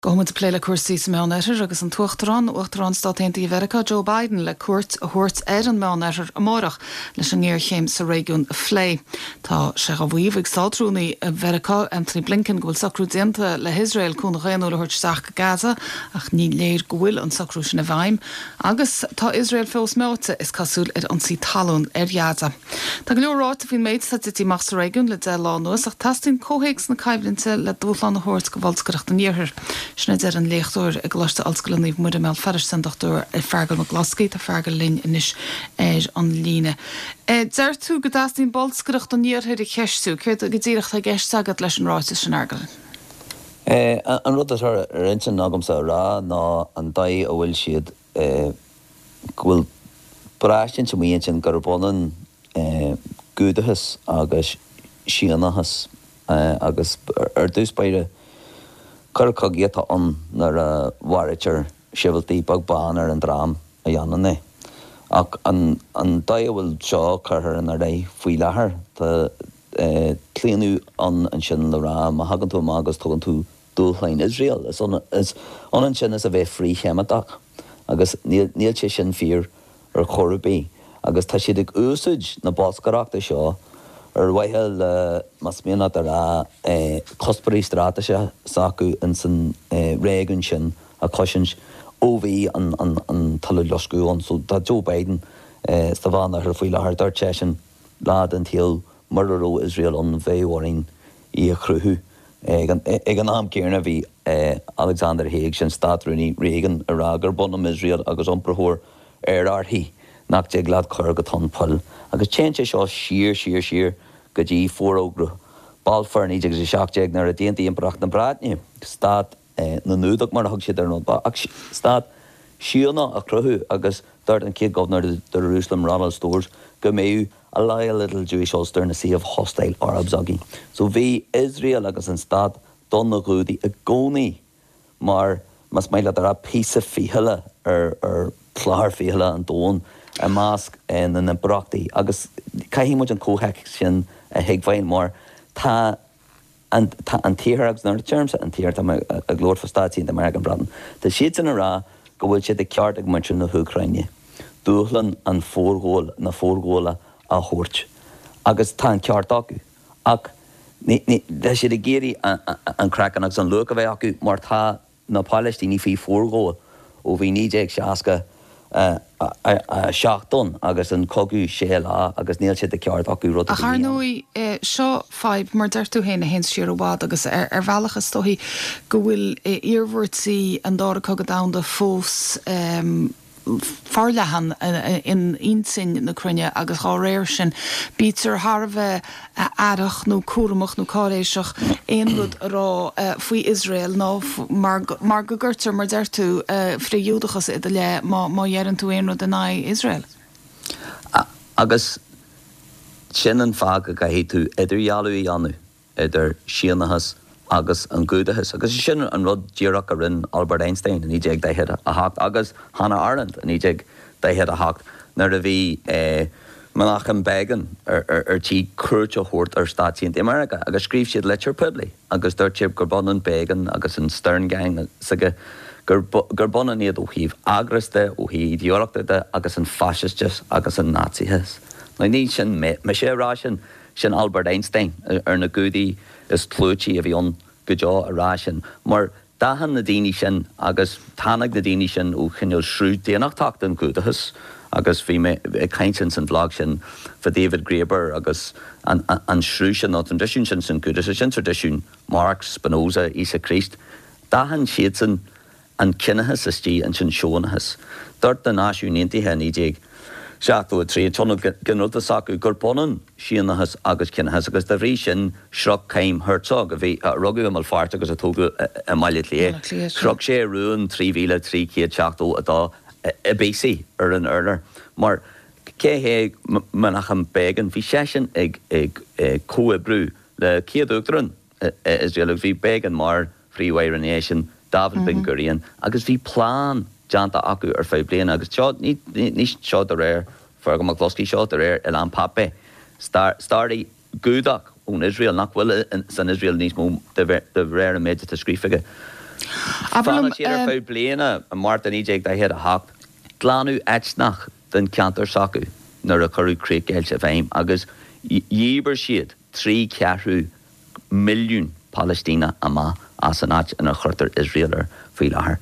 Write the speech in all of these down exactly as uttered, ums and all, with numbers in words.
Gohfuil de pléile cuasaí sa meánair agus an tuachtarrán uachtarrán státaí Mheiriceá Joe Biden le cuairt a thuirt ar an meánair amárach leis an ngéirchéim sa réigiún Phlé. Tá sé go bhuíomh ag sátrúnaí a Mheiriceá Anthony Blinken go bhfuil sacrú déanta le Israel chun réanú le thuirt teach go Gaza ach ní léir go bhfuil an sacrú sin a bhaim agus tá Israel fós méte is cosúil ar an sí talún ar Gaza. Tá go leorráit a bhín méid sa tití mach sa réigiún le de lá nuas ach tastín cóhéics na caiimhlinte le dúchlan na thuirt go bhfuilscoireachta níorthir. Sna er an lechtúir ag gláiste alscoilníomh muid mé ferris sandachtúir i fergal na Glasgow a fergal linn inis ar an líne. Deir tú go dastín bolscoireachta níorthir i cheistú, chuir go dtíireachta a gceist sagad leis an ráite sin argal. An rud is ar rintin agam sa rá ná an daí a bhfuil siad bhfuil bráistin sem íon sin gur bonan gúdachas agus síanachas agus ar dús beire Curca géta an nar a warritir siviltí bag bán ar an drám a dhéanana. Ach an an daihfuil seo chuthar an ar é faoi lethar tá clíanú an an sin le rá má hagann tú agus tugann tú dúchlein Israel. Is an an sin is a bheith frí cheamaach agus níl sé sin fír ar chorubí agus tá siad ag úsáid na báscaráachta seo ar bhaithil mas mianna ar a cosparí stráta se sacu in san réigiún sin a cosins ó bhí an an talú loscúán so tá Joe Biden sa bhana ar faoi lethar dár te sin lád an tíal marró Israel an bhéhhaín í a chruthú. Ag an am céarna bhí Alexander Haig sin státrúní Reagan a rágur bonam Israel agus omprathór ar arthaí nach te glad chur go tan pol agus tchéinte seo siar siar siar go dtí fórógra balfarní agus sé seachteag nar a déantaí impracht na bráithne stad na núdach mar thug siad ar nó ach stad síonna a cruthú agus dart an céad governor de Jerusalem Ronald Stores go méú a lie a little Jewish Ulster in a sea of hostile Arabs again. So bhí Israel agus an stad don na gúdaí a gcónaí mar mas maile ar a písa fiheile ar ar chláir fiheile an dón a másc in na brachtaí agus caihí muid an cóhaic sin a heaghain mar tá an títhar agus nar termsa an tíir a glóir fastatíí de American Britain. Tá siad in a rá go bhfuil siad ag ceart ag muintir na Ucraine. Dúchlann an fórgóil na fórgóla a thuirt. Agus tá an ceart acu. Ach de siad a géirí an crackan agus an luca bheith acu mar tá na Palestíní fí fórgóil ó bhí nídéag seasca seachtón agus an cogu sé lá agus níl siad a ceart acu rud. A charnóí seo fáib mar deir tú héna hen siar bhád agus ar bhealachas tóí go bhfuil iarhhairtaí an dára cogad damda fós farlehan in insin na crunne agus há réir sin bítar Harbheith airach nó cuaramach nó cáréiseach éonrud rá faoi Israel ná mar go gurtar mar deir tú fríúdachas i le má dhearann tú éonrud in Israel. Agus sin an fág a gaithí tú idir jaú i anú idir síanachas agus an gúdachas. Agus sin an rud díreach a rinn Albert Einstein an ídeag daithe a hacht agus Hannah Arendt an ídeag daithe a hacht nar a bhí Menachem Begin ar tí cuairt a thuirt ar Státíon America agus scríb siad Lecture Publi agus dúirt siad gur bonan Begin agus an Stern Gang saige gur bonan iad ó híomh agrasta ó hí ideolachta agus an fascistes agus an nazithes. Na ní sin me sé rá sin sin Albert Einstein ar na gúdaí is tlútí a bhí an go deá a rá sin. Mar dahan na daoine sin agus tánach na daoine sin ó chineal shrú déanaach tacht an gúdachas agus bhí me caiintin san bhlog sin for David Graeber agus an shrú sin á tradiisiún sin san gúdachas sin tradiisiún Marx, Spinoza, Isa Christ. Dahan siad sin an cinnechas is tí an sin seonachas. Dúirt na náisiúnaontaithe ní déag seachtú a trí tonna gnúta sacu gur bonan síanachas agus cinnechas agus de bhrí sin shrug caim Herzog a bhí rugadh am fáirt agus a tógu a maiile lé. Shrug sé rúin trí mhíle trí céad seachtú atá a B C ar an urlar. Mar cé hé Menachem Begin bhí sé sin ag cua brú le céad uachtarán Israel bhí Begin mar Freeway Nation, David Ben Gurion agus bhí plán Janta acu ar fé bliana agus seo ní seo a réir fer go Glasgow seo a réir i an pape. Stardaí gúdach ón Israel nach bhfuil san Israel níos mó de réir a méide a scrífaige. Fanna siad ar fáil bliana a Martin Ejek da head a hacht. Glanú etsnach den cantar sacu nar a chorú críoc eilte bhéim agus díbar siad trí ceathrú milliún Palestína ama as an áit in a chuirtar Israelar faoi láthair.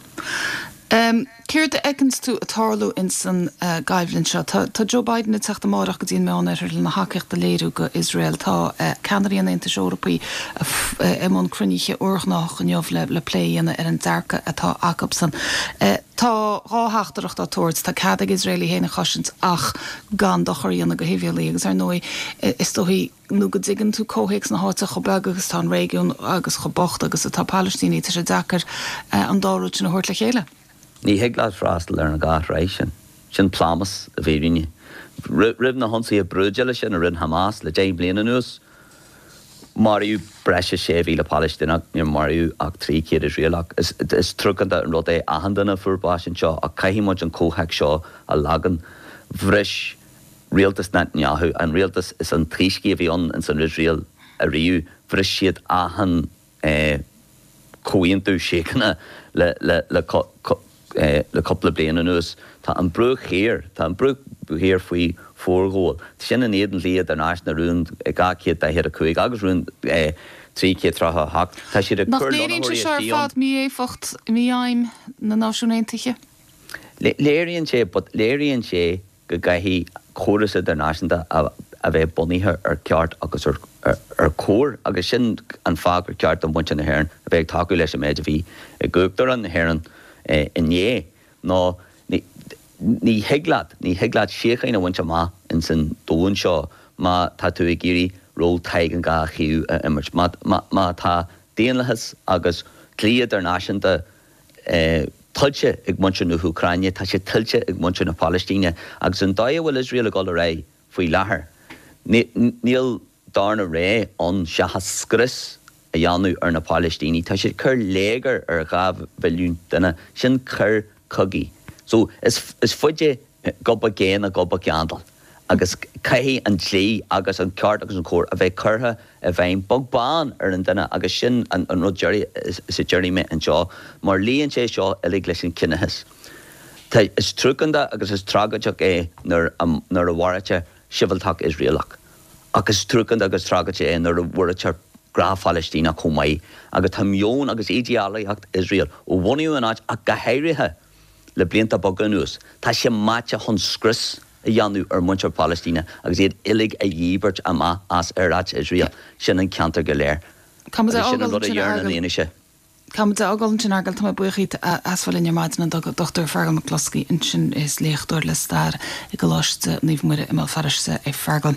Um, Céir de eikens tú a tarlú in san uh, gaibhlinn seo. Tá Joe Biden it teachta marach go dtíon meán ar na hacecht de léirú go Israel tá uh, Canaríon Aontais Eorpaí imón cruniche uorgnach an jobh le, le pléana ar an dearca atá acapsan. Uh, tá ráthachtarach tá towards tá cadag Israeli héna chosint ach gan do choíonna go híhialaí agus ar nói is dóhí nó go digan tú cóhéics na háte cho beag agus tá régiún agus cho bocht agus atá Palestíní tá sé dachar uh, an dáút sin na hort le chéile. Ní heaglas frástal ar na gát rééis sin. Sin plámas a bhí rinne. Rib na honsaí a brúdeile sin a rin Hamas le dé bliana nuas. Mariú breise sé bhí le Palestinach ní mariú ach trí céad Israelach. Is, is trúcanta an rud é ahandanna furbásin seo a caihímid an cóthaic seo a lagan bhris rialtas Netanyahu an rialtas is an tríscí a bhí an in san Israel a riú bhris siad ahan eh, cóíonn tú sécanna le, le, le, co, co, Uh, le couple of bliana nuas tá an brúch héir tá an brúch héir faoi fórgóil sin an éan líad an áis na rún gá céad a héad a chuig agus rún trí céad trátha hacht tá siad a nach léironn sé seir fad mí éfacht mí aim na náisiúnéintiche léironn sé but léironn sé go gaithí chóras ar náisiúnta a a bheith buníthe ar ceart agus ar, ar, ar cór agus sin an fágur ceart an buinte na hhéireann a bheith taú leis a méid a bhí i gúachtar an na hhéireann Uh, in é nó ní heglad ní heglad siachain a bhainte má in san dóin seo má tá tú ag géirí ról taig an gá chiú a imirt má tá déanalachas agus clíad ar náisiúnta uh, tuilte ag muinte na Ucraine tá sé tuilte ag muinte na Palestíne agus an dá bhfuil Israel a gáil a ré faoi láthair. Níl darna ré an seachas a dheanú ar na Palestíní, tá sé chur légar ar gábh bhiliún duna sin chur cogaí. So is, is fuide goba géan a goba geandal. Agus caihí an tlí agus an ceart agus an cór a bheith curtha a bhein bogbán ar an duna agus sin an, an rud Jerry is, is a Jerry me an seo, mar líonn sé seo a lig leis an cinnethas. Tá is trúcanda agus is tragateach é nar a bhharate siviltach Israelach. Agus trúcanda agus tragateach é nar a bhharate gra Palestína chumai agus tá mion agus idealaíocht Israel ó bhainú an áit a gahéirithe le blianta boganús. Tá sé máte chun scris a dheanú ar muintear Palestína agus iad ilig a dhíbert ama as ar áit Israel sin an ceantar go léir. Sin an rud a dhearna léanaise. Kam de agaln sin agel tá buchiit asfall in maidna dochtar fergal McCluskey in sin is léchtúir le stair i go láiste níomhmuire i má fariste é fergal.